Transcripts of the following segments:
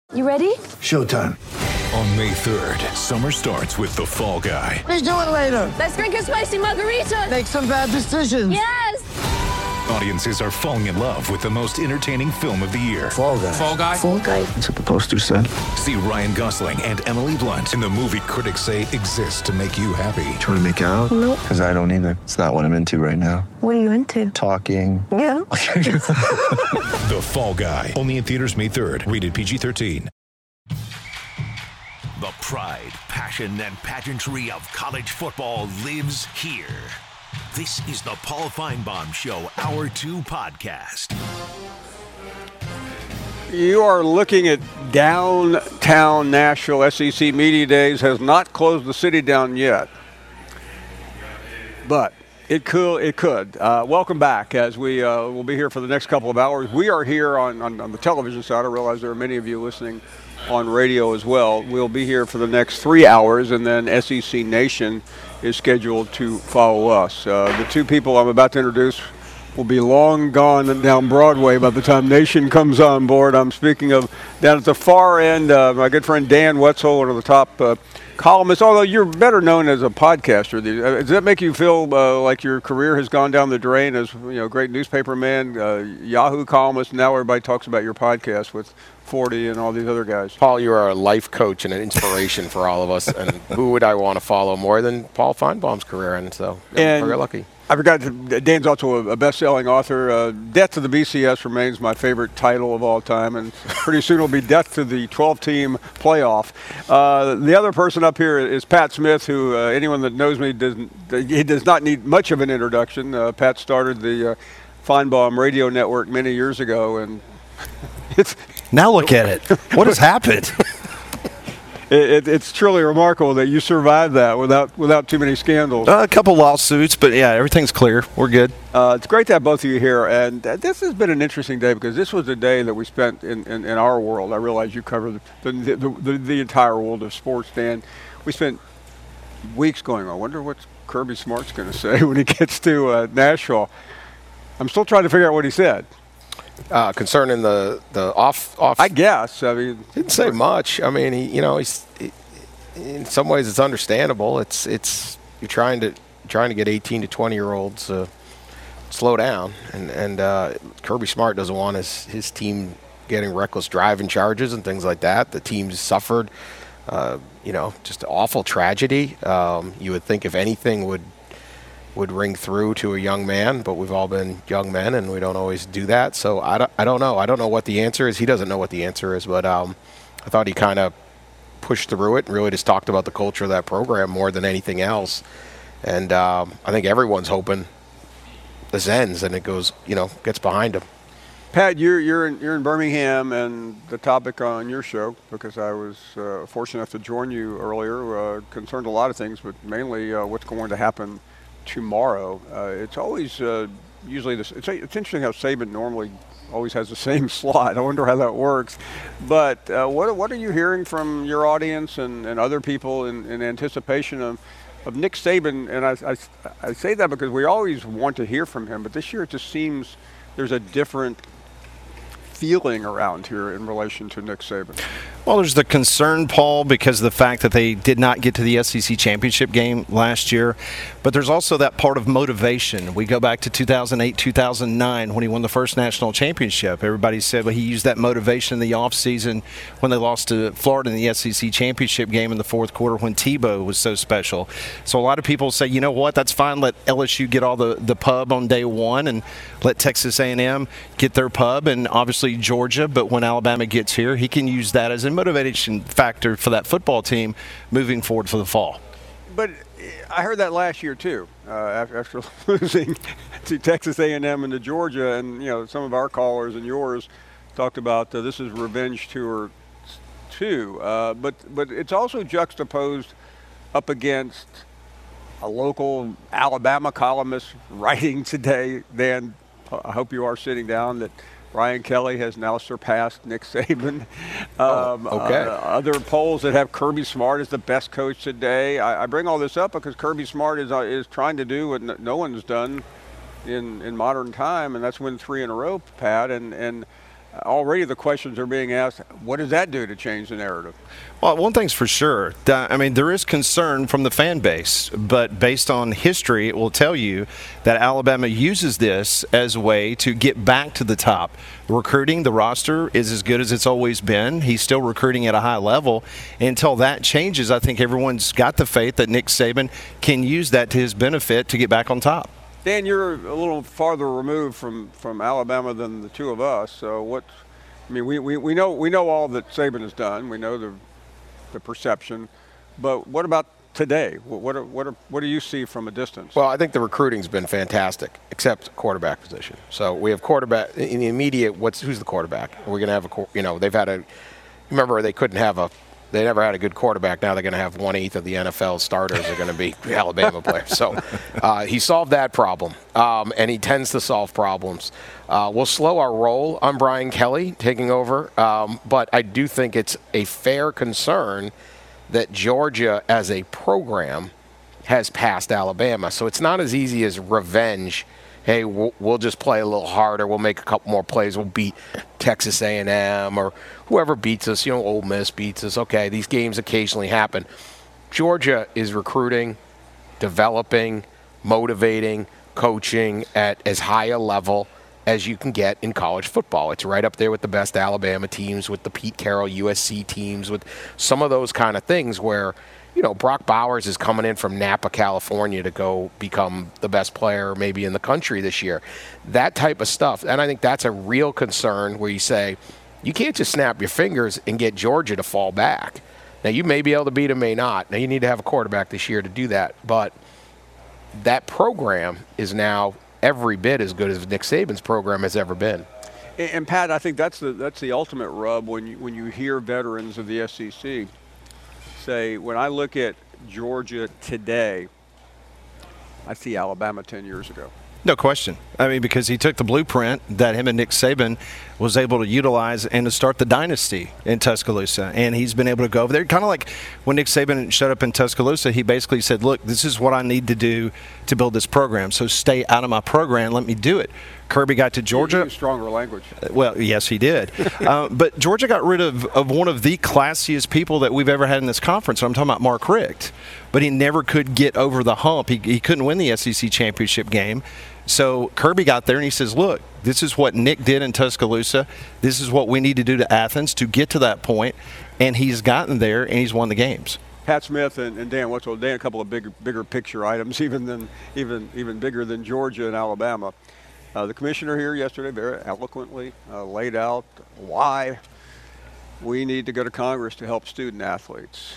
You ready? Showtime. On May 3rd, summer starts with The Fall Guy. Let's do it later. Let's drink a spicy margarita. Make some bad decisions. Yes! Audiences are falling in love with the most entertaining film of the year. Fall Guy. Fall Guy? Fall Guy. That's what the poster said. See Ryan Gosling and Emily Blunt in the movie critics say exists to make you happy. Trying to make it out? Nope. Because I don't either. It's not what I'm into right now. What are you into? Talking. Yeah. The Fall Guy. Only in theaters May 3rd. Rated PG-13. The pride, passion, and pageantry of college football lives here. This is the Paul Feinbaum Show Hour 2 podcast. You are looking at downtown Nashville. SEC Media Days has not closed the city down yet, but it could. Welcome back as we will be here for the next couple of hours. We are here on the television side. I realize there are many of you listening on radio as well. We'll be here for the next 3 hours, and then SEC Nation is scheduled to follow us. The two people I'm about to introduce will be long gone down Broadway by the time Nation comes on board. I'm speaking of down at the far end, my good friend Dan Wetzel, one of the top columnists, although you're better known as a podcaster. Does that make you feel like your career has gone down the drain as great newspaper man, Yahoo columnist? Now everybody talks about your podcast with 40 and all these other guys. Paul, you are a life coach and an inspiration for all of us. And who would I want to follow more than Paul Feinbaum's career? And so I'm very lucky. I forgot, Dan's also a best-selling author. Death to the BCS remains my favorite title of all time, and pretty soon it'll be Death to the 12-team playoff. The other person up here is Pat Smith, who anyone that knows me does not need much of an introduction. Pat started the Feinbaum Radio Network many years ago, and now look at it. What has happened? It's truly remarkable that you survived that without too many scandals. A couple lawsuits, but yeah, everything's clear. We're good. It's great to have both of you here, and this has been an interesting day because this was a day that we spent in our world. I realize you cover the entire world of sports, Dan. We spent weeks going, I wonder what Kirby Smart's going to say when he gets to Nashville. I'm still trying to figure out what he said. Concerning the off. I guess. I mean, didn't say much. I mean, he's in some ways it's understandable. It's you're trying to get 18 to 20-year-olds to slow down, and Kirby Smart doesn't want his team getting reckless driving charges and things like that. The team's suffered, just an awful tragedy. You would think if anything would ring through to a young man, but we've all been young men and we don't always do that. So I don't know. I don't know what the answer is. He doesn't know what the answer is, but I thought he kind of pushed through it and really just talked about the culture of that program more than anything else. And I think everyone's hoping this ends and it goes, gets behind him. Pat, you're in Birmingham, and the topic on your show, because I was fortunate enough to join you earlier, concerned a lot of things, but mainly what's going to happen tomorrow. It's always usually this. It's interesting how Saban normally always has the same slot. I wonder how that works. But what are you hearing from your audience and other people in anticipation of Nick Saban? And I say that because we always want to hear from him, but this year it just seems there's a different feeling around here in relation to Nick Saban. Well, there's the concern, Paul, because of the fact that they did not get to the SEC championship game last year. But there's also that part of motivation. We go back to 2008, 2009 when he won the first national championship. Everybody said he used that motivation in the offseason when they lost to Florida in the SEC championship game in the fourth quarter when Tebow was so special. So a lot of people say, you know what, that's fine. Let LSU get all the pub on day one and let Texas A&M get their pub and obviously Georgia. But when Alabama gets here, he can use that as a motivation factor for that football team moving forward for the fall. But I heard that last year too, after losing to Texas A&M and to Georgia, and some of our callers and yours talked about this is revenge tour 2. But it's also juxtaposed up against a local Alabama columnist writing today. Dan, I hope you are sitting down that Brian Kelly has now surpassed Nick Saban. Okay. Other polls that have Kirby Smart as the best coach today. I bring all this up because Kirby Smart is trying to do what no one's done in modern time, and that's win 3 in a row, Pat. And already the questions are being asked, what does that do to change the narrative? Well, one thing's for sure. I mean, there is concern from the fan base, but based on history, it will tell you that Alabama uses this as a way to get back to the top. Recruiting, the roster is as good as it's always been. He's still recruiting at a high level. Until that changes, I think everyone's got the faith that Nick Saban can use that to his benefit to get back on top. Dan, you're a little farther removed from Alabama than the two of us. So we know all that Saban has done. We know the perception, but what about today? What do you see from a distance? Well, I think the recruiting's been fantastic, except quarterback position. So we have quarterback in the immediate. Who's the quarterback? Are we going to have they've had remember they never had a good quarterback. Now they're going to have 1/8 of the NFL starters are going to be Alabama players. So he solved that problem, and he tends to solve problems. We'll slow our roll on Brian Kelly taking over, but I do think it's a fair concern that Georgia as a program has passed Alabama. So it's not as easy as revenge. Hey, we'll just play a little harder. We'll make a couple more plays. We'll beat Texas A&M or whoever beats us. Ole Miss beats us. Okay, these games occasionally happen. Georgia is recruiting, developing, motivating, coaching at as high a level as you can get in college football. It's right up there with the best Alabama teams, with the Pete Carroll USC teams, with some of those kind of things where Brock Bowers is coming in from Napa, California to go become the best player maybe in the country this year. That type of stuff. And I think that's a real concern where you say, you can't just snap your fingers and get Georgia to fall back. Now, you may be able to beat them, may not. Now, you need to have a quarterback this year to do that. But that program is now every bit as good as Nick Saban's program has ever been. And Pat, I think that's the ultimate rub when you hear veterans of the SEC say, when I look at Georgia today, I see Alabama 10 years ago. No question. I mean, because he took the blueprint that him and Nick Saban was able to utilize and to start the dynasty in Tuscaloosa. And he's been able to go over there. Kind of like when Nick Saban showed up in Tuscaloosa, he basically said, look, this is what I need to do to build this program. So stay out of my program. Let me do it. Kirby got to Georgia. He used stronger language. Well, yes, he did. But Georgia got rid of one of the classiest people that we've ever had in this conference. I'm talking about Mark Richt. But he never could get over the hump. He couldn't win the SEC championship game. So Kirby got there and he says, look, this is what Nick did in Tuscaloosa. This is what we need to do to Athens to get to that point. And he's gotten there and he's won the games. Pat Smith and Dan Wetzel. Dan, a couple of bigger picture items, even bigger than Georgia and Alabama. The commissioner here yesterday very eloquently laid out why we need to go to Congress to help student athletes.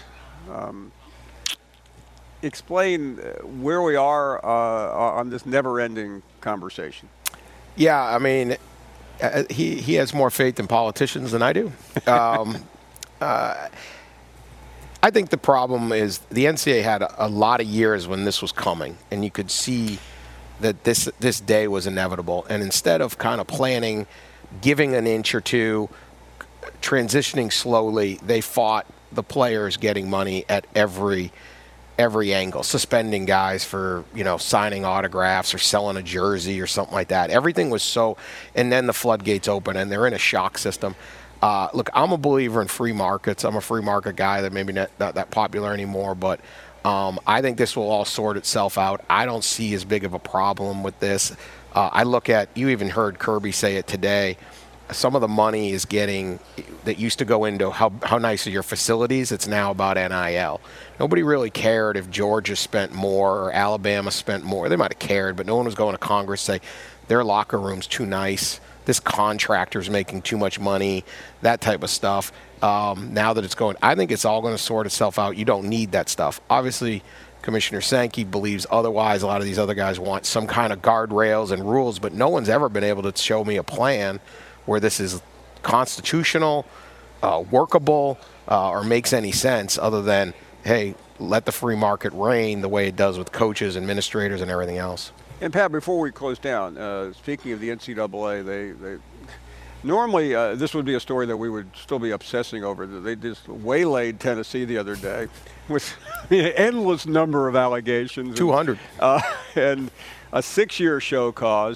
Explain where we are on this never-ending conversation. Yeah, I mean, he has more faith in politicians than I do. I think the problem is the NCAA had a lot of years when this was coming, and you could see that this day was inevitable. And instead of kind of planning, giving an inch or two, transitioning slowly, they fought the players getting money at every angle, suspending guys for, signing autographs or selling a jersey or something like that. Everything was so, and then the floodgates open and they're in a shock system. Look, I'm a believer in free markets. I'm a free market guy that maybe not that popular anymore, but I think this will all sort itself out. I don't see as big of a problem with this. I look at, you even heard Kirby say it today, some of the money is getting, that used to go into how nice are your facilities, it's now about NIL. Nobody really cared if Georgia spent more or Alabama spent more. They might have cared, but no one was going to Congress say their locker room's too nice, this contractor's making too much money, that type of stuff. Now that it's going, I think it's all going to sort itself out. You don't need that stuff. Obviously, Commissioner Sankey believes otherwise. A lot of these other guys want some kind of guardrails and rules, but no one's ever been able to show me a plan where this is constitutional, workable, or makes any sense other than, hey, let the free market reign the way it does with coaches, administrators, and everything else. And Pat, before we close down, speaking of the NCAA, they normally this would be a story that we would still be obsessing over. They just waylaid Tennessee the other day with an endless number of allegations. 200. And a 6-year show cause.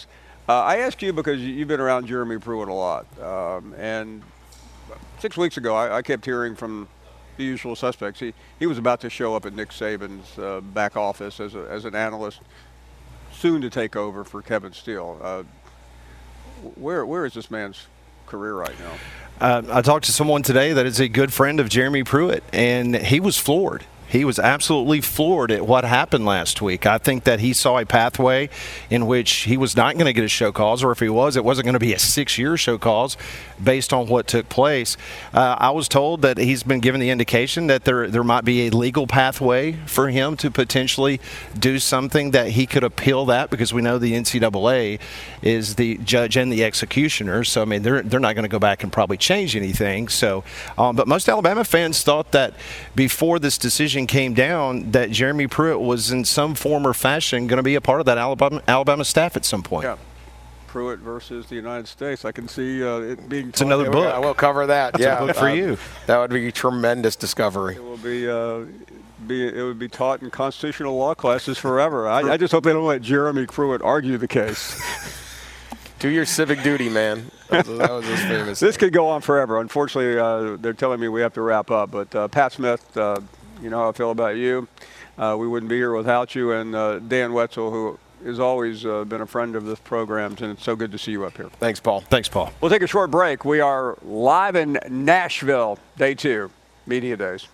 I ask you because you've been around Jeremy Pruitt a lot. And 6 weeks ago, I kept hearing from the usual suspects. He was about to show up at Nick Saban's back office as an analyst, soon to take over for Kevin Steele. Where is this man's career right now? I talked to someone today that is a good friend of Jeremy Pruitt, and he was floored. He was absolutely floored at what happened last week. I think that he saw a pathway in which he was not going to get a show cause, or if he was, it wasn't going to be a 6-year show cause based on what took place. I was told that he's been given the indication that there might be a legal pathway for him to potentially do something that he could appeal that, because we know the NCAA is the judge and the executioner. So, I mean, they're not going to go back and probably change anything. So, but most Alabama fans thought that before this decision came down that Jeremy Pruitt was in some form or fashion going to be a part of that Alabama staff at some point. Yeah. Pruitt versus the United States. I can see it being. It's another book. I will cover that. It's a book for you. That would be a tremendous discovery. It will be. It would be taught in constitutional law classes forever. I just hope they don't let Jeremy Pruitt argue the case. Do your civic duty, man. That was his famous. This could go on forever. Unfortunately, they're telling me we have to wrap up. But Pat Smith, you know how I feel about you. We wouldn't be here without you. And Dan Wetzel, who has always been a friend of this program, and it's so good to see you up here. Thanks, Paul. Thanks, Paul. We'll take a short break. We are live in Nashville, Day 2, Media Days.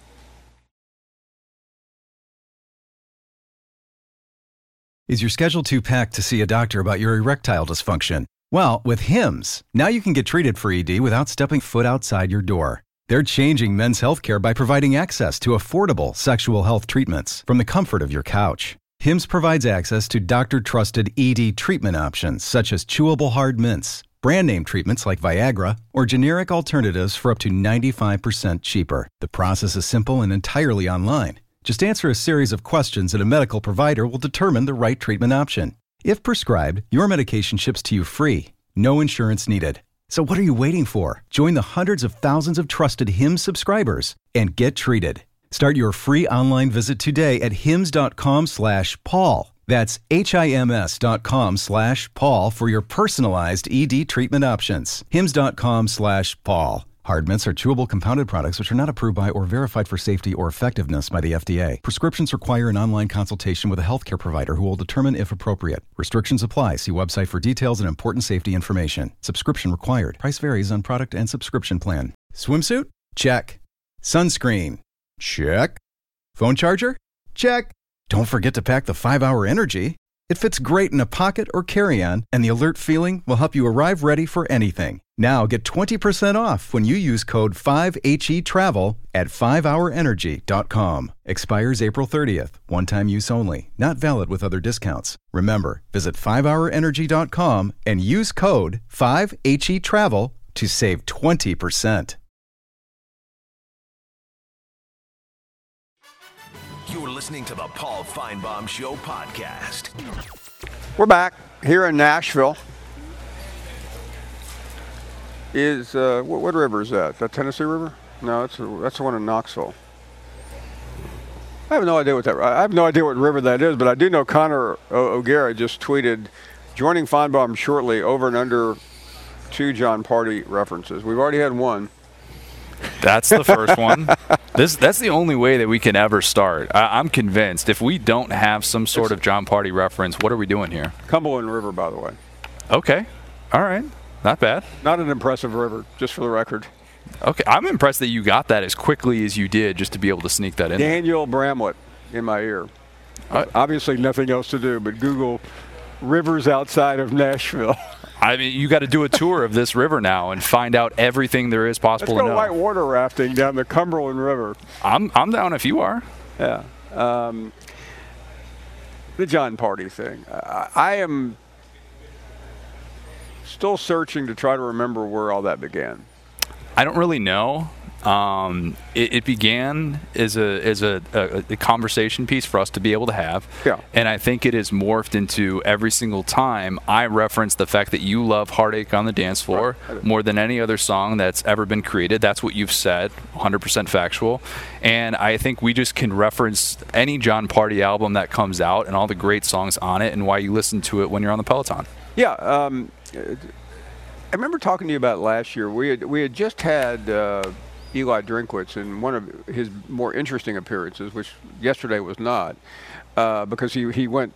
Is your schedule too packed to see a doctor about your erectile dysfunction? Well, with Hims, now you can get treated for ED without stepping foot outside your door. They're changing men's healthcare by providing access to affordable sexual health treatments from the comfort of your couch. Hims provides access to doctor-trusted ED treatment options such as chewable hard mints, brand name treatments like Viagra, or generic alternatives for up to 95% cheaper. The process is simple and entirely online. Just answer a series of questions and a medical provider will determine the right treatment option. If prescribed, your medication ships to you free. No insurance needed. So what are you waiting for? Join the hundreds of thousands of trusted Hims subscribers and get treated. Start your free online visit today at hims.com/Paul. That's HIMS.com/Paul for your personalized ED treatment options. hims.com/Paul. Hard mints are chewable compounded products which are not approved by or verified for safety or effectiveness by the FDA. Prescriptions require an online consultation with a healthcare provider who will determine if appropriate. Restrictions apply. See website for details and important safety information. Subscription required. Price varies on product and subscription plan. Swimsuit? Check. Sunscreen? Check. Phone charger? Check. Don't forget to pack the 5-Hour Energy. It fits great in a pocket or carry-on, and the alert feeling will help you arrive ready for anything. Now get 20% off when you use code 5HETRAVEL at 5hourenergy.com. Expires April 30th. One-time use only. Not valid with other discounts. Remember, visit 5hourenergy.com and use code 5HETRAVEL to save 20%. You're listening to the Paul Feinbaum Show podcast. We're back here in Nashville. Is what river is that? That Tennessee River? No, that's the one in Knoxville. I have no idea what river that is, but I do know Connor O'Gara just tweeted, joining Feinbaum shortly, over and under 2 John Party references. We've already had one. That's the first one. That's the only way that we can ever start. I'm convinced if we don't have some sort of John Party reference, what are we doing here? Cumberland River, by the way. Okay. All right. Not bad. Not an impressive river, just for the record. Okay. I'm impressed that you got that as quickly as you did just to be able to sneak that in. Daniel Bramlett in my ear. Obviously nothing else to do but Google rivers outside of Nashville. I mean, you got to do a tour of this river now and find out everything there is possible to know. Let's go whitewater rafting down the Cumberland River. I'm down if you are. Yeah. The John Party thing. I am still searching to try to remember where all that began. I don't really know. It began as a conversation piece for us to be able to have. Yeah. And I think it has morphed into every single time I reference the fact that you love Heartache on the Dance Floor more than any other song that's ever been created. That's what you've said, 100% factual. And I think we just can reference any John Party album that comes out and all the great songs on it and why you listen to it when you're on the Peloton. Yeah. I remember talking to you about last year. We had just had Eli Drinkwitz in one of his more interesting appearances, which yesterday was not, because he went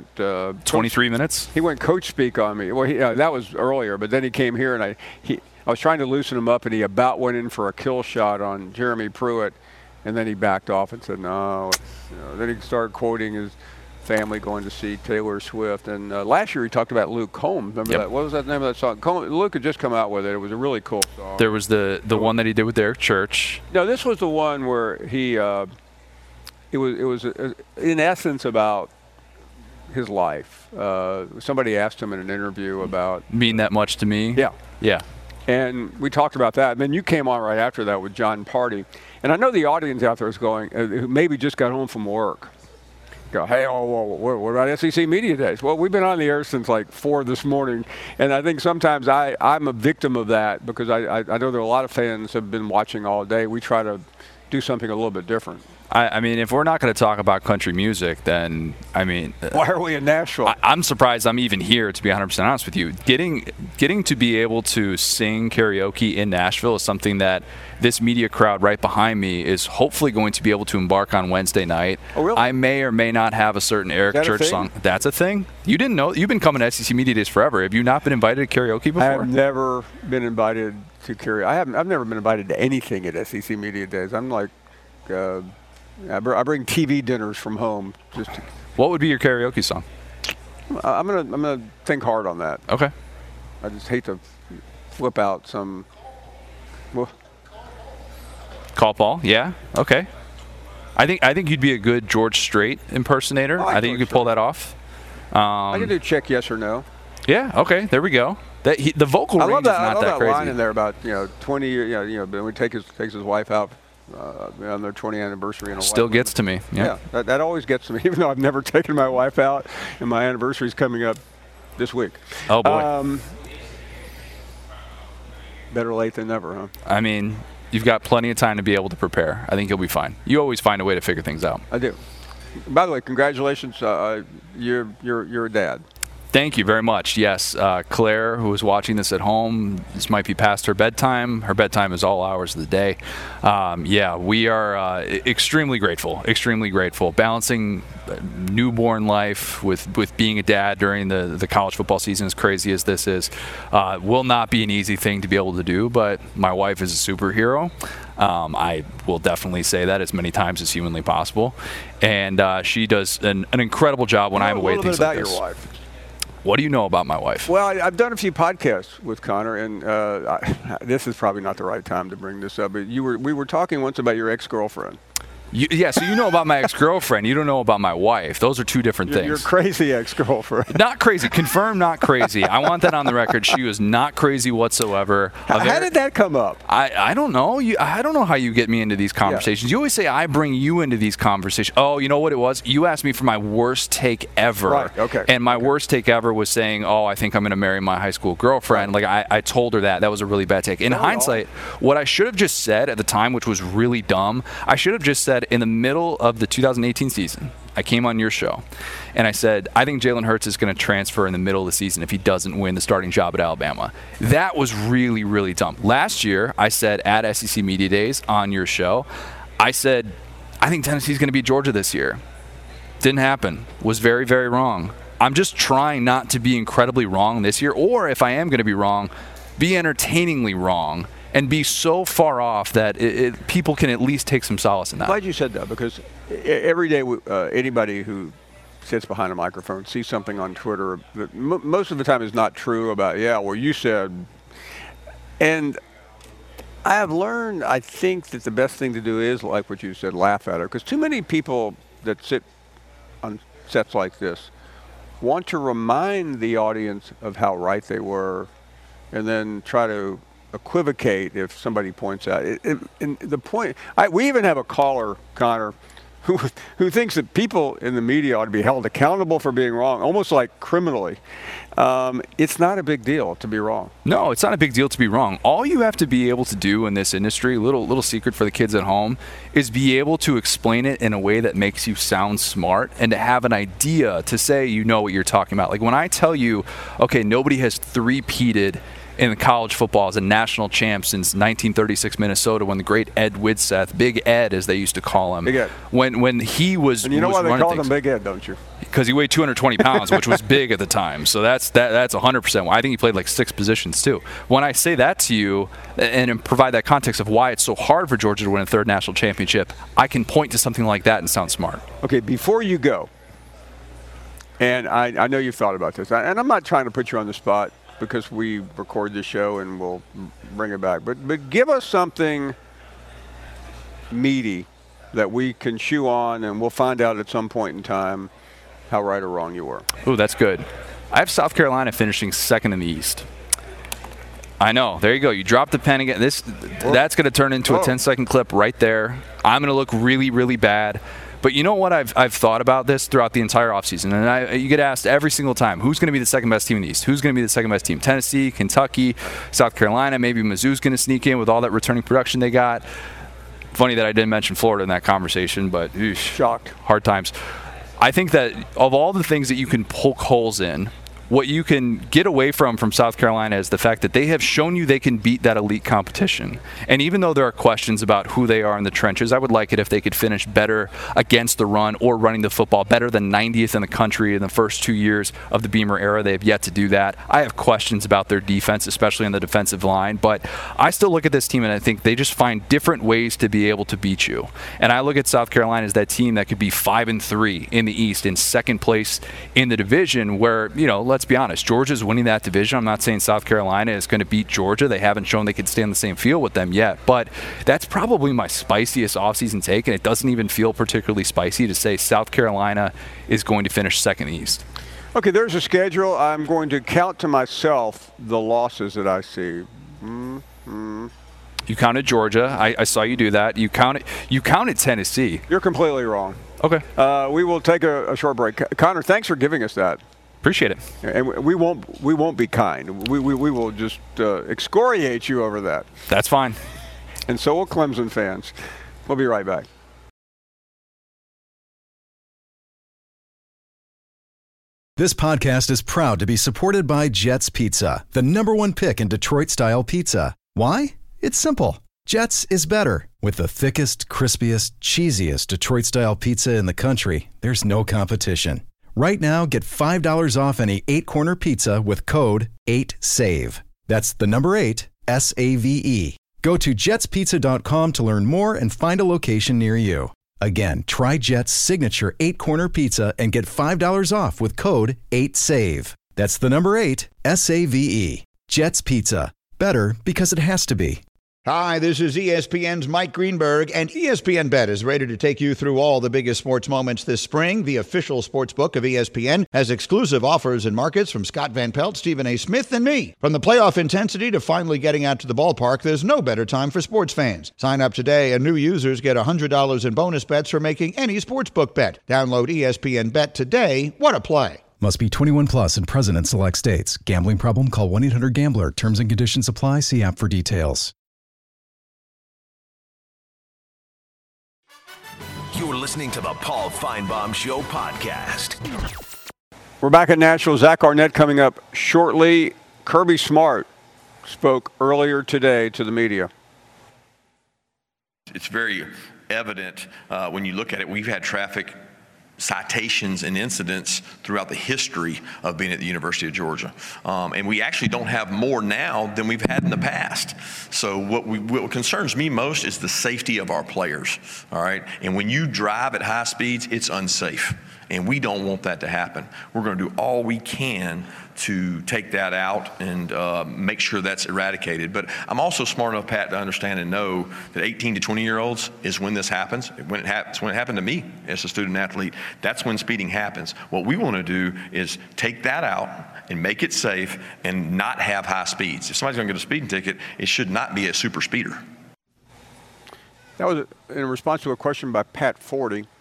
23 minutes. He went coach speak on me. Well, that was earlier, but then he came here and I was trying to loosen him up, and he about went in for a kill shot on Jeremy Pruitt, and then he backed off and said no. Then he started quoting his family going to see Taylor Swift. And last year he talked about Luke Combs. Remember that? What was that name of that song? Luke had just come out with it. It was a really cool song. There was the one that he did with Derek Church. No, this was the one where he it was in essence about his life. Somebody asked him in an interview about mean that much to me. Yeah. And we talked about that. And then you came on right after that with John Party. And I know the audience out there is going, who maybe just got home from work. Go, hey, what about SEC Media Days? Well, we've been on the air since like 4 this morning, and I think sometimes I'm a victim of that because I know there are a lot of fans have been watching all day. We try to do something a little bit different. I mean, if we're not going to talk about country music, then, I mean... Why are we in Nashville? I'm surprised I'm even here, to be 100% honest with you. Getting to be able to sing karaoke in Nashville is something that this media crowd right behind me is hopefully going to be able to embark on Wednesday night. Oh, really? I may or may not have a certain Eric Church song. That's a thing? You didn't know? You've been coming to SEC Media Days forever. Have you not been invited to karaoke before? I have never been invited to karaoke. I've never been invited to anything at SEC Media Days. I'm like... I bring TV dinners from home. What would be your karaoke song? I'm gonna think hard on that. Okay. I just hate to flip out some. Well, Call Paul. Yeah. Okay. I think you'd be a good George Strait impersonator. I think you could pull that off. I can do check yes or no. Yeah. Okay. There we go. The vocal range is not that crazy. I love that line in there about 20 years. When he takes his wife out. On their 20th anniversary. Still gets to me. Yeah, that always gets to me, even though I've never taken my wife out, and my anniversary is coming up this week. Oh, boy. Better late than never, huh? I mean, you've got plenty of time to be able to prepare. I think you'll be fine. You always find a way to figure things out. I do. By the way, congratulations. You're a dad. Thank you very much. Yes, Claire, who is watching this at home, this might be past her bedtime. Her bedtime is all hours of the day. We are extremely grateful. Balancing newborn life with being a dad during the college football season, as crazy as this is, will not be an easy thing to be able to do, but my wife is a superhero. I will definitely say that as many times as humanly possible. And she does an incredible job when I'm away at things like this. A little bit about your wife. What do you know about my wife? Well, I've done a few podcasts with Connor, and this is probably not the right time to bring this up, but we were talking once about your ex-girlfriend. So you know about my ex-girlfriend. You don't know about my wife. Those are two different things. Your crazy ex-girlfriend. Not crazy. Confirmed not crazy. I want that on the record. She was not crazy whatsoever. How did that come up? I don't know. I don't know how you get me into these conversations. You always say I bring you into these conversations. Oh, you know what it was? You asked me for my worst take ever. Right, okay. And my worst take ever was saying, oh, I think I'm going to marry my high school girlfriend. Right. Like, I told her that. That was a really bad take. In hindsight, what I should have just said at the time, which was really dumb, I should have just said in the middle of the 2018 season, I came on your show, and I said, I think Jalen Hurts is going to transfer in the middle of the season if he doesn't win the starting job at Alabama. That was really, really dumb. Last year, I said at SEC Media Days on your show, I said, I think Tennessee's going to beat Georgia this year. Didn't happen. Was very, very wrong. I'm just trying not to be incredibly wrong this year, or if I am going to be wrong, be entertainingly wrong and be so far off that people can at least take some solace in that. I'm glad you said that, because every day anybody who sits behind a microphone sees something on Twitter that most of the time is not true about, you said. And I have learned, I think, that the best thing to do is, like what you said, laugh at her. Because too many people that sit on sets like this want to remind the audience of how right they were and then try to equivocate if somebody points out. And the point, we even have a caller, Connor, who thinks that people in the media ought to be held accountable for being wrong, almost like criminally. It's not a big deal to be wrong. No, it's not a big deal to be wrong. All you have to be able to do in this industry, little secret for the kids at home, is be able to explain it in a way that makes you sound smart and to have an idea to say you know what you're talking about. Like when I tell you, okay, nobody has three-peated in college football as a national champ since 1936 Minnesota, when the great Ed Widseth, Big Ed as they used to call him, Big Ed. when he was, and you know was why they called things. him Big Ed, don't you? Because he weighed 220 pounds, which was big at the time. So that's 100%. I think he played like 6 positions too. When I say that to you and provide that context of why it's so hard for Georgia to win a third national championship, I can point to something like that and sound smart. Okay, before you go, and I know you've thought about this, and I'm not trying to put you on the spot because we record this show and we'll bring it back, but give us something meaty that we can chew on, and we'll find out at some point in time how right or wrong you were. Ooh, that's good. I have South Carolina finishing second in the East. I know. There you go. You dropped the pen again. That's going to turn into a 10-second clip right there. I'm going to look really, really bad. But you know what? I've thought about this throughout the entire offseason, and you get asked every single time, who's going to be the second best team in the East? Who's going to be the second best team? Tennessee, Kentucky, South Carolina, maybe Mizzou's going to sneak in with all that returning production they got. Funny that I didn't mention Florida in that conversation, but shocked. Hard times. I think that of all the things that you can poke holes in, what you can get away from South Carolina is the fact that they have shown you they can beat that elite competition. And even though there are questions about who they are in the trenches, I would like it if they could finish better against the run or running the football, better than 90th in the country in the first 2 years of the Beamer era. They have yet to do that. I have questions about their defense, especially on the defensive line, but I still look at this team and I think they just find different ways to be able to beat you. And I look at South Carolina as that team that could be 5-3 in the East, in second place in the division, where, let's be honest, Georgia's winning that division. I'm not saying South Carolina is going to beat Georgia. They haven't shown they could stay on the same field with them yet, but that's probably my spiciest offseason take, and it doesn't even feel particularly spicy to say South Carolina is going to finish second East. Okay, there's a schedule. I'm going to count to myself the losses that I see. You counted Georgia. I saw you do that. You counted Tennessee. You're completely wrong. Okay. We will take a short break. Connor, thanks for giving us that. Appreciate it. And we won't be kind. We will just excoriate you over that. That's fine. And so will Clemson fans. We'll be right back. This podcast is proud to be supported by Jets Pizza, the #1 pick in Detroit-style pizza. Why? It's simple. Jets is better. With the thickest, crispiest, cheesiest Detroit-style pizza in the country, there's no competition. Right now, get $5 off any 8-corner pizza with code 8SAVE. That's the number 8, S-A-V-E. Go to jetspizza.com to learn more and find a location near you. Again, try Jet's signature 8-corner pizza and get $5 off with code 8SAVE. That's the number 8, S-A-V-E. Jet's Pizza. Better because it has to be. Hi, this is ESPN's Mike Greenberg, and ESPN Bet is ready to take you through all the biggest sports moments this spring. The official sports book of ESPN has exclusive offers and markets from Scott Van Pelt, Stephen A. Smith, and me. From the playoff intensity to finally getting out to the ballpark, there's no better time for sports fans. Sign up today, and new users get $100 in bonus bets for making any sportsbook bet. Download ESPN Bet today. What a play. Must be 21 plus and present in select states. Gambling problem? Call 1-800-GAMBLER. Terms and conditions apply. See app for details. You're listening to the Paul Feinbaum Show podcast. We're back at Nashville. Zach Arnett coming up shortly. Kirby Smart spoke earlier today to the media. It's very evident when you look at it. We've had traffic citations and incidents throughout the history of being at the University of Georgia. And we actually don't have more now than we've had in the past. So what concerns me most is the safety of our players, all right? And when you drive at high speeds, it's unsafe. And we don't want that to happen. We're going to do all we can to take that out and make sure that's eradicated. But I'm also smart enough, Pat, to understand and know that 18 to 20-year-olds is when this happens. When it happened to me as a student athlete, that's when speeding happens. What we want to do is take that out and make it safe and not have high speeds. If somebody's going to get a speeding ticket, it should not be a super speeder. That was in response to a question by Pat Forty.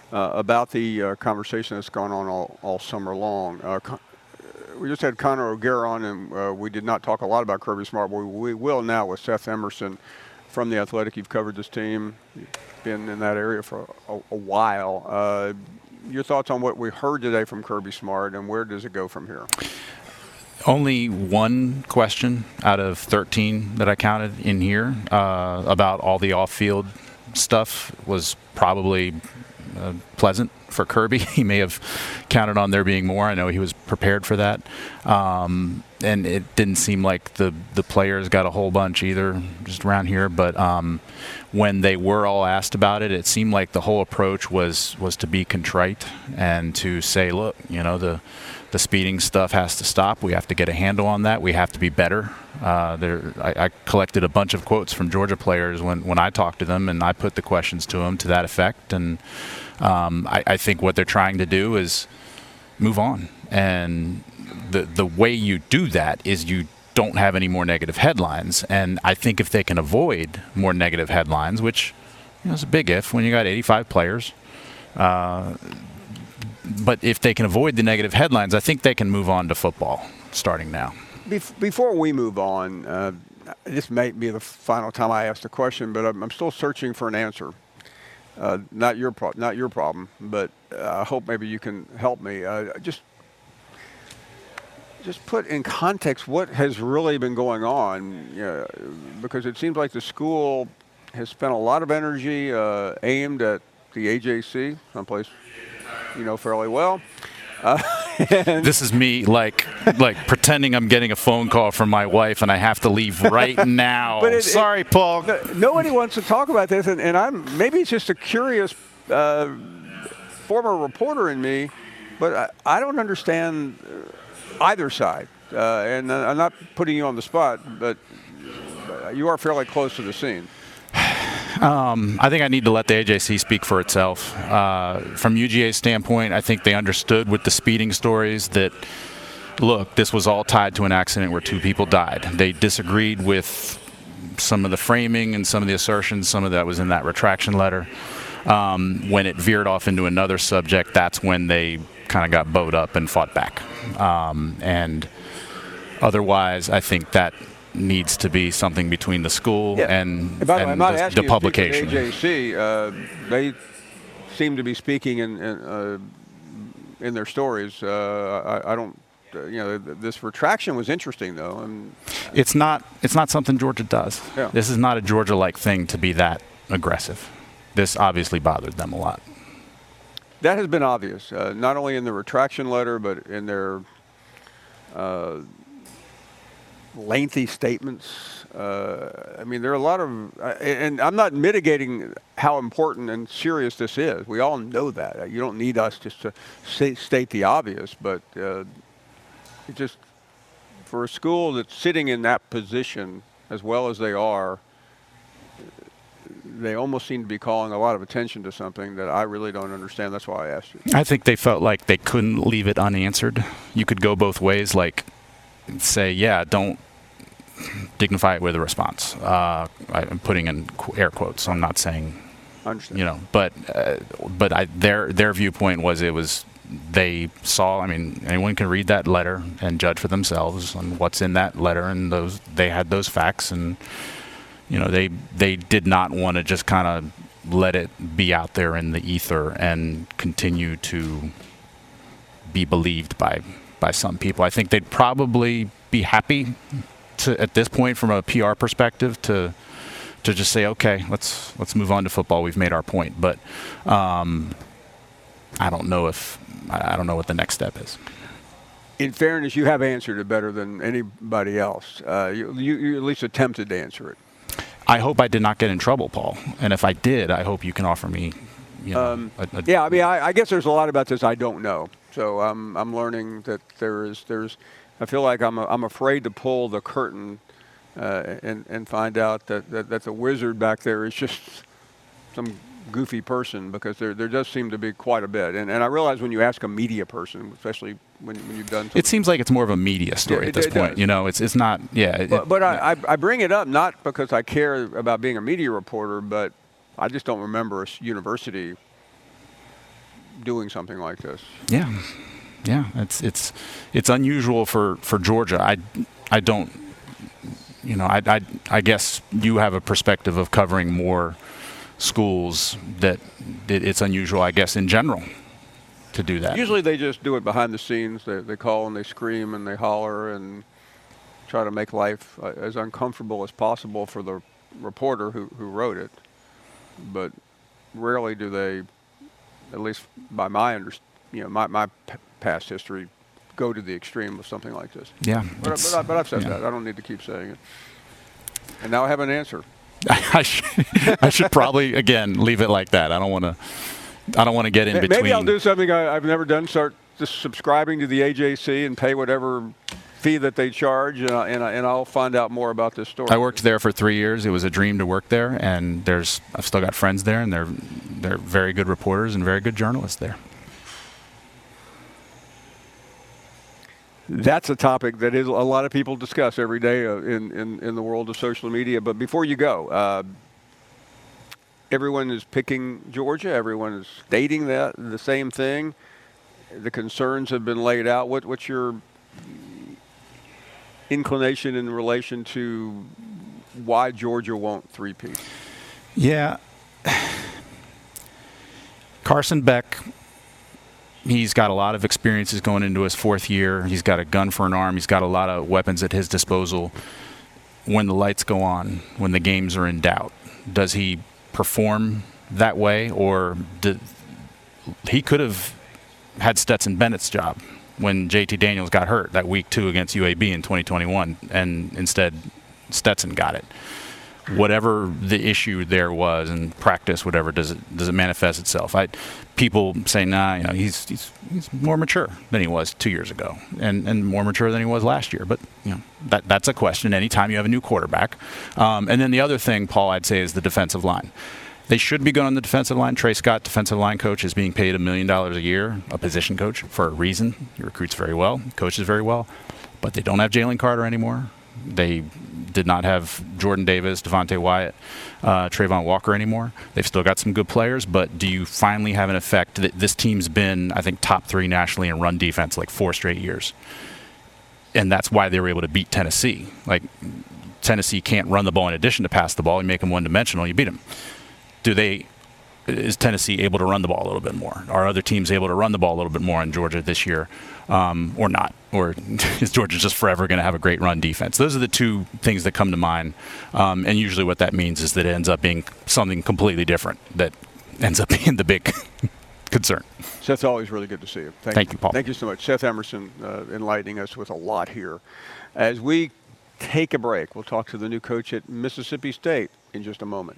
about the conversation that's gone on all summer long. We just had Connor O'Gara on, and we did not talk a lot about Kirby Smart, but we will now with Seth Emerson from The Athletic. You've covered this team. You've been in that area for a while. Your thoughts on what we heard today from Kirby Smart, and where does it go from here? Only one question out of 13 that I counted in here about all the off-field stuff was probably pleasant for Kirby. He may have counted on there being more. I know he was prepared for that. And it didn't seem like the players got a whole bunch either just around here. But when they were all asked about it, it seemed like the whole approach was to be contrite and to say, look, you know, the speeding stuff has to stop. We have to get a handle on that. We have to be better. I collected a bunch of quotes from Georgia players when I talked to them, and I put the questions to them to that effect. And I think what they're trying to do is move on. And the way you do that is you don't have any more negative headlines. And I think if they can avoid more negative headlines, which is a big if when you got 85 players, but if they can avoid the negative headlines, I think they can move on to football starting now. Before we move on, this may be the final time I ask the question, but I'm still searching for an answer. Not your problem, but I hope maybe you can help me. Just put in context what has really been going on, because it seems like the school has spent a lot of energy aimed at the AJC, someplace fairly well. This is me like pretending I'm getting a phone call from my wife and I have to leave right now. Sorry, Paul. Nobody wants to talk about this, and maybe it's just a curious former reporter in me, but I don't understand either side. And I'm not putting you on the spot, but you are fairly close to the scene. I think I need to let the AJC speak for itself. From UGA's standpoint, I think they understood with the speeding stories that, look, this was all tied to an accident where 2 people died. They disagreed with some of the framing and some of the assertions. Some of that was in that retraction letter. When it veered off into another subject, that's when they kind of got bowed up and fought back. And otherwise, I think that needs to be something between the school and the publication. The AJC, they seem to be speaking in their stories. I don't. This retraction was interesting, though. It's not something Georgia does. Yeah. This is not a Georgia-like thing to be that aggressive. This obviously bothered them a lot. That has been obvious, not only in the retraction letter, but in their lengthy statements. There are a lot of, and I'm not mitigating how important and serious this is. We all know that. You don't need us just to state the obvious, but it just, for a school that's sitting in that position as well as they are, they almost seem to be calling a lot of attention to something that I really don't understand. That's why I asked you. I think they felt like they couldn't leave it unanswered. You could go both ways, like say, yeah, don't dignify it with a response. I'm putting in air quotes. I'm not saying, but their viewpoint was they saw. I mean, anyone can read that letter and judge for themselves on what's in that letter, and they had those facts, and they did not want to just kind of let it be out there in the ether and continue to be believed by some people. I think they'd probably be happy to, at this point, from a PR perspective, to just say, okay, let's move on to football. We've made our point. But I don't know what the next step is. In fairness, you have answered it better than anybody else. You at least attempted to answer it. I hope I did not get in trouble, Paul. And if I did, I hope you can offer me. I guess there's a lot about this I don't know. So I'm learning that there's. I feel like I'm afraid to pull the curtain and find out that the wizard back there is just some goofy person, because there does seem to be quite a bit. And I realize when you ask a media person, especially when you've done something. It seems like it's more of a media story at this point. It's not. Yeah. But I bring it up not because I care about being a media reporter, but I just don't remember a university doing something like this. Yeah, it's unusual for Georgia. I don't, I guess you have a perspective of covering more schools that it's unusual, I guess, in general to do that. Usually they just do it behind the scenes. They call and they scream and they holler and try to make life as uncomfortable as possible for the reporter who wrote it. But rarely do they, at least by my my past history, go to the extreme of something like this. Yeah. But I've said that. I don't need to keep saying it. And now I have an answer. I should probably, again, leave it like that. I don't want to get in between. Maybe I'll do something I've never done, start just subscribing to the AJC and pay whatever fee that they charge, and I'll find out more about this story. I worked there for 3 years. It was a dream to work there, and I've still got friends there, and they're very good reporters and very good journalists there. That's a topic that is a lot of people discuss every day in the world of social media. But before you go, everyone is picking Georgia. Everyone is stating the same thing. The concerns have been laid out. What's your inclination in relation to why Georgia won't three-peat? Yeah. Carson Beck, he's got a lot of experiences going into his fourth year. He's got a gun for an arm. He's got a lot of weapons at his disposal. When the lights go on, when the games are in doubt, does he perform that way? Or he could have had Stetson Bennett's job when JT Daniels got hurt that week 2 against UAB in 2021, and instead Stetson got it. Whatever the issue there was in practice, whatever, does it manifest itself? People say, nah, he's more mature than he was 2 years ago, and more mature than he was last year. But that's a question anytime you have a new quarterback. And then the other thing, Paul, I'd say is the defensive line. They should be going on the defensive line. Trey Scott, defensive line coach, is being paid $1 million a year, a position coach, for a reason. He recruits very well, coaches very well. But they don't have Jalen Carter anymore. They did not have Jordan Davis, Devontae Wyatt, Trayvon Walker anymore. They've still got some good players, but do you finally have an effect? This team's been, I think, top 3 nationally in run defense like 4 straight years. And that's why they were able to beat Tennessee. Like, Tennessee can't run the ball in addition to pass the ball. You make them one-dimensional, you beat them. Is Tennessee able to run the ball a little bit more? Are other teams able to run the ball a little bit more in Georgia this year, or not? Or is Georgia just forever going to have a great run defense? Those are the two things that come to mind. And usually what that means is that it ends up being something completely different that ends up being the big concern. Seth, always really good to see you. Thank you, Paul. Thank you so much. Seth Emerson enlightening us with a lot here. As we take a break, we'll talk to the new coach at Mississippi State in just a moment.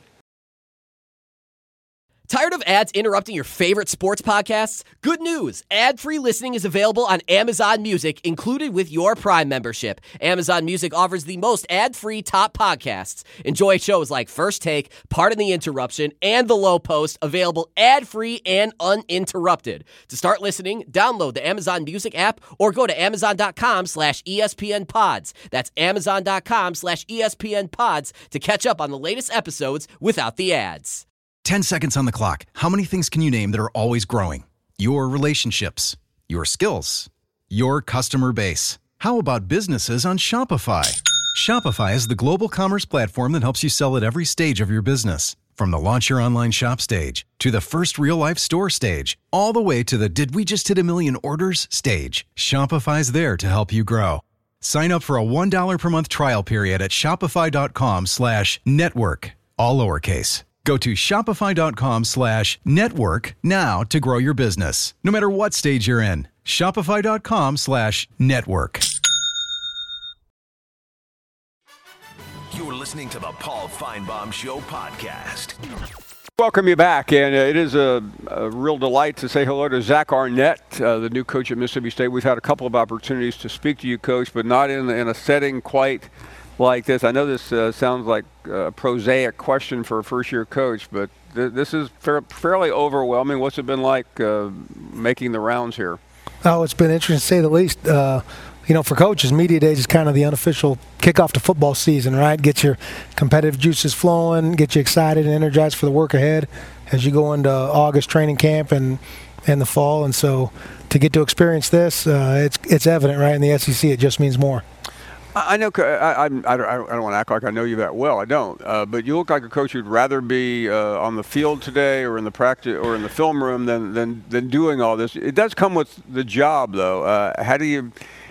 Tired of ads interrupting your favorite sports podcasts? Good news! Ad-free listening is available on Amazon Music, included with your Prime membership. Amazon Music offers the most ad-free top podcasts. Enjoy shows like First Take, Pardon the Interruption, and The Low Post, available ad-free and uninterrupted. To start listening, download the Amazon Music app or go to amazon.com/ESPN Pods. That's amazon.com/ESPN Pods to catch up on the latest episodes without the ads. 10 seconds on the clock. How many things can you name that are always growing? Your relationships, your skills, your customer base. How about businesses on Shopify? Shopify is the global commerce platform that helps you sell at every stage of your business. From the launch your online shop stage, to the first real-life store stage, all the way to the did we just hit 1 million orders stage. Shopify's there to help you grow. Sign up for a $1 per month trial period at shopify.com/network, all lowercase. Go to shopify.com/network now to grow your business, no matter what stage you're in. Shopify.com/network. You're listening to the Paul Feinbaum Show podcast. Welcome you back, and it is a real delight to say hello to Zach Arnett, the new coach at Mississippi State. We've had a couple of opportunities to speak to you, Coach, but not in a setting quite like this. I know this sounds like a prosaic question for a first-year coach, but this is fairly overwhelming. What's it been like making the rounds here? Oh, it's been interesting to say the least. for coaches, media days is kind of the unofficial kickoff to football season, right? Get your competitive juices flowing, get you excited and energized for the work ahead as you go into August training camp and the fall. And so to get to experience this, it's evident, right? In the SEC, it just means more. I know. I don't want to act like I know you that well. I don't. But you look like a coach who'd rather be on the field today, or in the practice, or in the film room, than doing all this. It does come with the job, though. How do you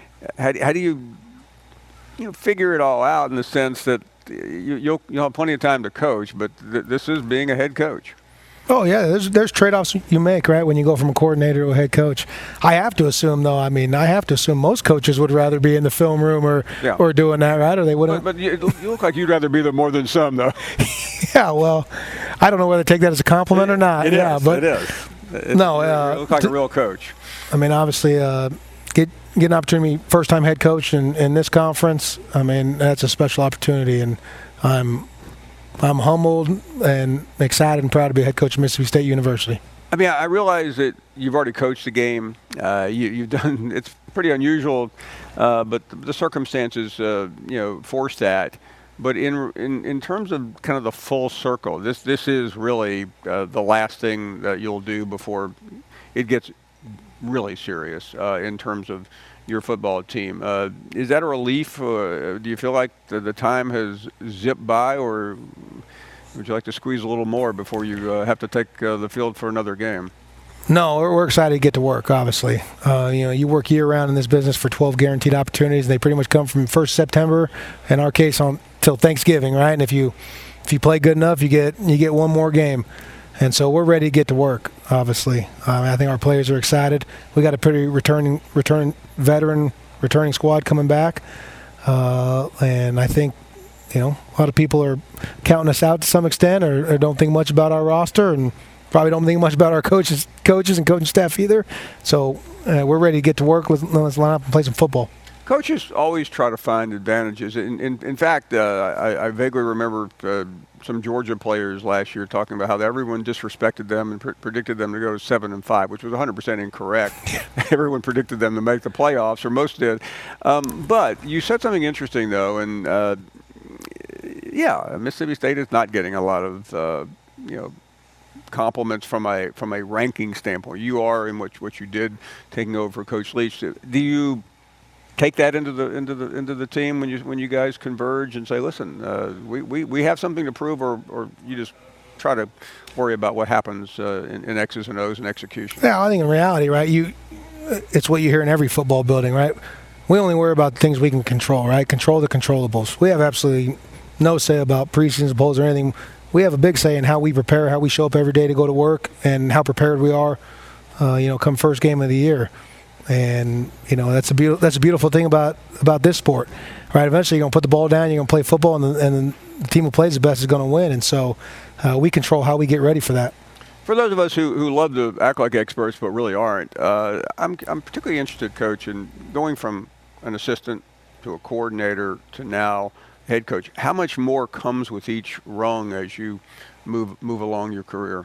figure it all out in the sense that you'll have plenty of time to coach, but this is being a head coach. Oh, yeah, there's trade-offs you make, right, when you go from a coordinator to a head coach. I have to assume, though, most coaches would rather be in the film room or doing that, right, or they wouldn't. But you look like you'd rather be there more than some, though. Yeah, well, I don't know whether to take that as a compliment or not. It is. You look like a real coach. I mean, obviously, get an opportunity, first-time head coach in this conference. I mean, that's a special opportunity, and I'm humbled and excited and proud to be a head coach of Mississippi State University. I mean, I realize that you've already coached the game. You've done. It's pretty unusual, but the circumstances, force that. But in terms of kind of the full circle, this is really the last thing that you'll do before it gets really serious in terms of your football team. Is that a relief? Do you feel like the time has zipped by, or would you like to squeeze a little more before you have to take the field for another game? No, we're excited to get to work, obviously. You work year-round in this business for 12 guaranteed opportunities. They pretty much come from 1st September, in our case, till Thanksgiving, right? And if you play good enough, you get one more game. And so we're ready to get to work, obviously. I think our players are excited. We got a pretty veteran returning squad coming back. And I think, a lot of people are counting us out to some extent or don't think much about our roster and probably don't think much about our coaches and coaching staff either. So we're ready to get to work. Let's line up and play some football. Coaches always try to find advantages. In fact, I vaguely remember some Georgia players last year talking about how everyone disrespected them and predicted them to go to 7-5, which was 100% incorrect. Everyone predicted them to make the playoffs, or most did. But you said something interesting, though, and Mississippi State is not getting a lot of compliments from a ranking standpoint. You are in what you did taking over for Coach Leach. Do you take that into the team when you guys converge and say, listen, we have something to prove, or you just try to worry about what happens in X's and O's and execution? Yeah, I think in reality, right, it's what you hear in every football building, right? We only worry about the things we can control, right? Control the controllables. We have absolutely no say about preseason polls or anything. We have a big say in how we prepare, how we show up every day to go to work, and how prepared we are, come first game of the year. And that's a beautiful thing about this sport, right? Eventually, you're gonna put the ball down, you're gonna play football, and the team who plays the best is gonna win. And so, we control how we get ready for that. For those of us who love to act like experts but really aren't, I'm particularly interested, Coach, in going from an assistant to a coordinator to now head coach. How much more comes with each rung as you move along your career?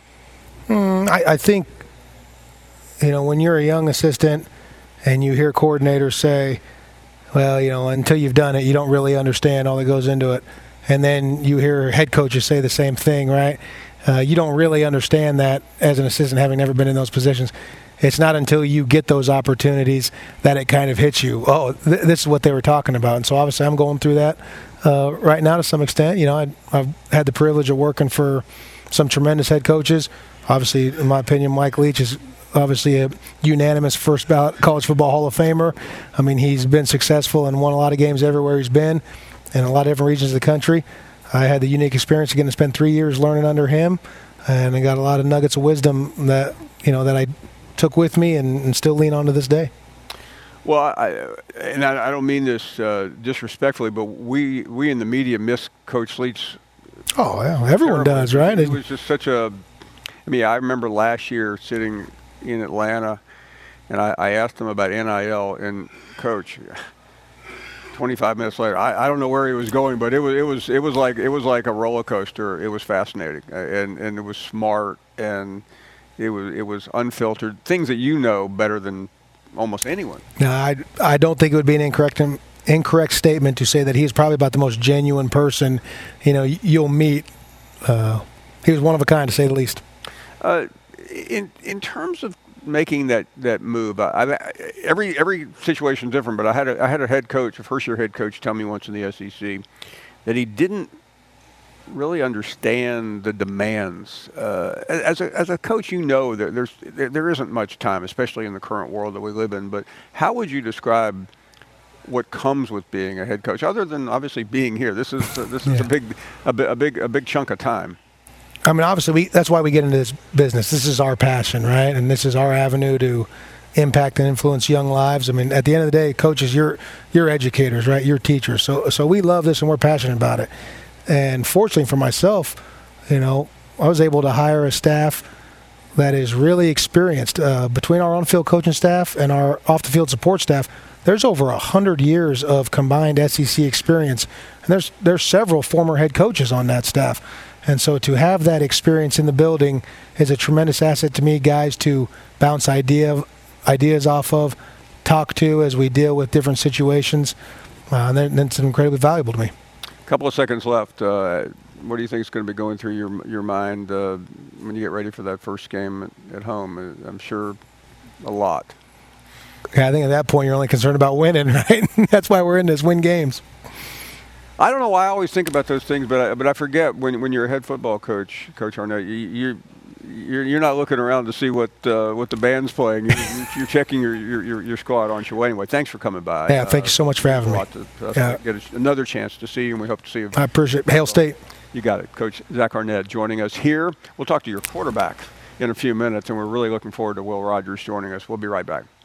I think. When you're a young assistant and you hear coordinators say, well, until you've done it, you don't really understand all that goes into it. And then you hear head coaches say the same thing, right? You don't really understand that as an assistant, having never been in those positions. It's not until you get those opportunities that it kind of hits you. Oh, this is what they were talking about. And so obviously I'm going through that right now to some extent. I've had the privilege of working for some tremendous head coaches. Obviously, in my opinion, Mike Leach is obviously a unanimous first ballot college football Hall of Famer. I mean, he's been successful and won a lot of games everywhere he's been in a lot of different regions of the country. I had the unique experience of getting to spend 3 years learning under him, and I got a lot of nuggets of wisdom that I took with me and still lean on to this day. Well, I don't mean this disrespectfully, but we in the media miss Coach Leach. Oh, yeah, everyone does, right? It was just such a. I mean, I remember last year sitting in Atlanta, and I asked him about NIL, and Coach, 25 minutes later, I don't know where he was going, but it was like a roller coaster. It was fascinating, and it was smart, and it was unfiltered, things that better than almost anyone. No, I don't think it would be an incorrect statement to say that he's probably about the most genuine person, you'll meet. He was one of a kind, to say the least. In terms of making that move, every situation is different. But I had a head coach, a first-year head coach, tell me once in the SEC that he didn't really understand the demands. As a coach, there isn't much time, especially in the current world that we live in. But how would you describe what comes with being a head coach, other than obviously being here? This is a big chunk of time. I mean, obviously, that's why we get into this business. This is our passion, right? And this is our avenue to impact and influence young lives. I mean, at the end of the day, coaches, you're educators, right? You're teachers. So we love this and we're passionate about it. And fortunately for myself, I was able to hire a staff that is really experienced. Between our on-field coaching staff and our off-the-field support staff, there's over 100 years of combined SEC experience. And there's several former head coaches on that staff. And so to have that experience in the building is a tremendous asset to me, guys, to bounce ideas off of, talk to as we deal with different situations. And that's incredibly valuable to me. A couple of seconds left. What do you think is going to be going through your mind when you get ready for that first game at home? I'm sure a lot. Yeah, I think at that point you're only concerned about winning, right? That's why we're in this, win games. I don't know why I always think about those things, but I forget when you're a head football coach, Coach Arnett, you're not looking around to see what the band's playing. You're checking your squad, aren't you? Well, anyway, thanks for coming by. Yeah, thank you so much for having me. Get another chance to see you, and we hope to see you. I appreciate it. Hail State. You got it. Coach Zach Arnett joining us here. We'll talk to your quarterback in a few minutes, and we're really looking forward to Will Rogers joining us. We'll be right back.